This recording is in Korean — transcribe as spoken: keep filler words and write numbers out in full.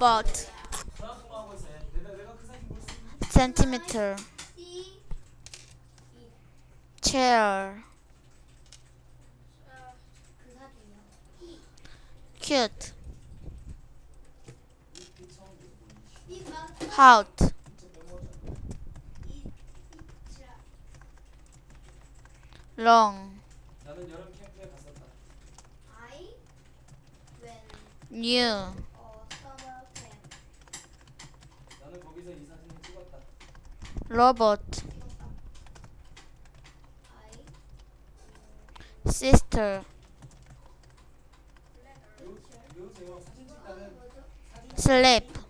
foot, 전화통화하고 있어. 내가 내가 그 사진 볼 수 있는. centimeter, chair, cute, 이 처음 보는 거. hot, 이쪽 빼먹었잖아. long, 나는 여름 캠프에 갔었다. new, 나는 거기서 이 사진을 찍었다. robot, sister, 외우세요. 사진 찍다는 사진 sleep,